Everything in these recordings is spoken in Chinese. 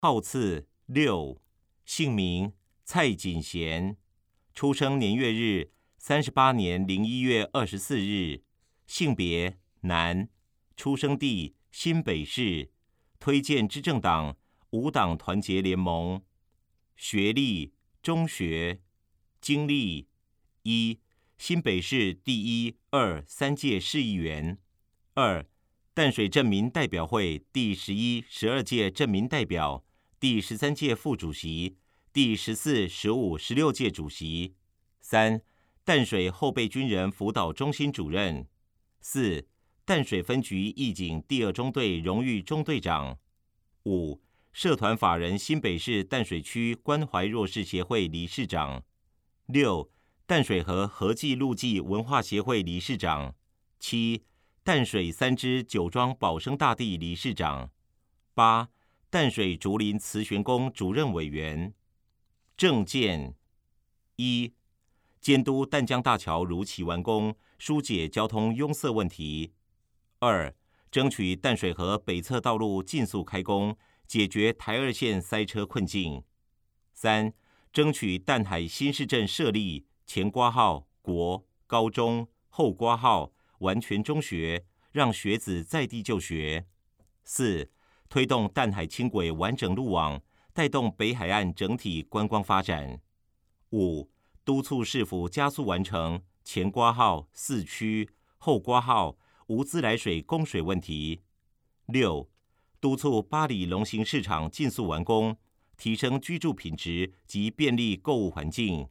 号次6，姓名蔡锦贤，出生年月日38年01月24日，性别男，出生地新北市，推荐之政党无党团结联盟，学历中学，经历1新北市第1、2、3届市议员，2淡水镇民代表会第11、12届镇民代表，第13届副主席，第14、15、16届主席；3淡水后备军人辅导中心主任；4淡水分局义警第2中队荣誉中队长；5社团法人新北市淡水区关怀弱势协会理事长；6淡水河合济路记文化协会理事长；7淡水三支酒庄保生大帝理事长；8淡水竹林慈玄宫主任委员。政见1监督淡江大桥如期完工，疏解交通拥塞问题；2争取淡水河北侧道路尽速开工，解决台2线塞车困境；3争取淡海新市镇设立前括号国、高中后括号完全中学，让学子在地就学；4推动淡海轻轨完整路网，带动北海岸整体观光发展；5督促市府加速完成前括号4区后括号无自来水供水问题；6督促八里龙行市场尽速完工，提升居住品质及便利购物环境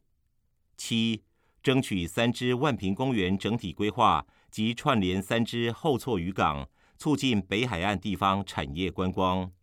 ；7争取3支万坪公园整体规划及串联3支后错渔港，促进北海岸地方产业观光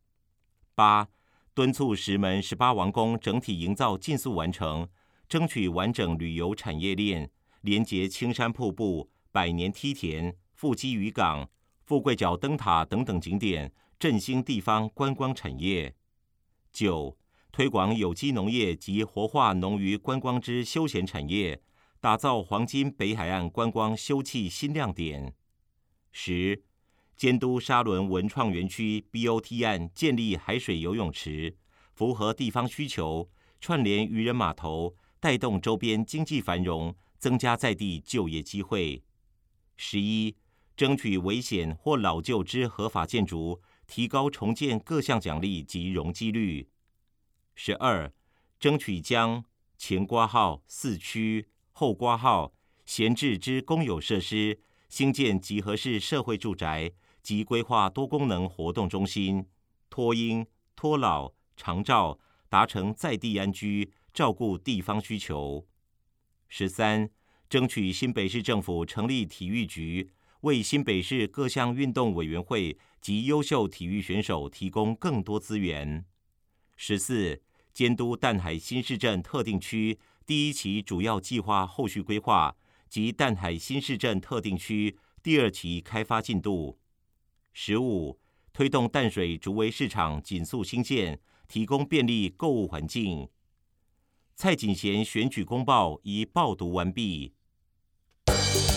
；8敦促石门18王宫整体营造尽速完成，争取完整旅游产业链，连结青山瀑布、百年梯田、富基渔港、富贵角灯塔等等景点，振兴地方观光产业。9推广有机农业及活化农渔观光之休闲产业，打造黄金北海岸观光休憩新亮点。10监督沙仑文创园区 BOT 案建立海水游泳池，符合地方需求，串联渔人码头，带动周边经济繁荣，增加在地就业机会。11争取危险或老旧之合法建筑，提高重建各项奖励及容积率。12争取将前括号4区后括号闲置之公有设施，兴建集合式社会住宅及规划多功能活动中心，托婴、托老、长照，达成在地安居，照顾地方需求。13争取新北市政府成立体育局，为新北市各项运动委员会及优秀体育选手提供更多资源。14监督淡海新市镇特定区第1期主要计划后续规划及淡海新市镇特定区第2期开发进度。15推动淡水竹围市场紧速兴建，提供便利购物环境。蔡锦贤选举公报已报读完毕。